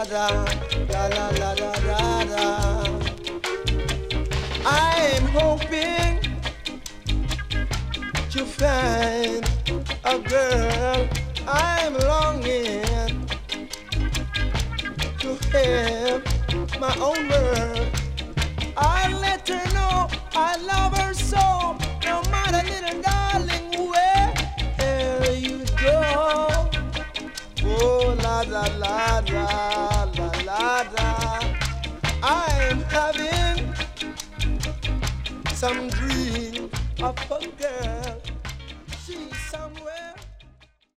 da, la la la da da da. I'm hoping to find a girl. I'm longing to have my own world. I'll let her know I love her so, no matter, little darling, where you go. Oh, la la la la la la la. I'm having some dream of a girl. She's some